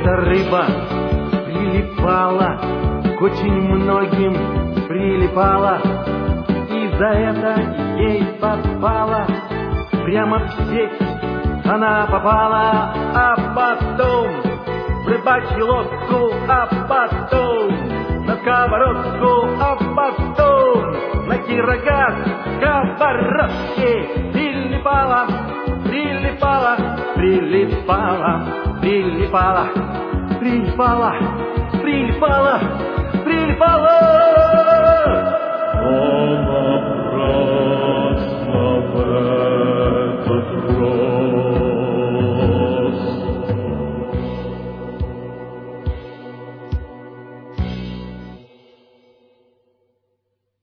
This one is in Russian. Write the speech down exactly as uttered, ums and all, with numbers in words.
Эта рыба прилипала, к очень многим прилипала, и за это ей попала, прямо в сеть она попала, а потом в рыбачью лодку, а потом на сковородку, а потом на кирогаз сковородки прилипала, прилипала, прилипала, прилипала, прилипала, прилипала, прилипала.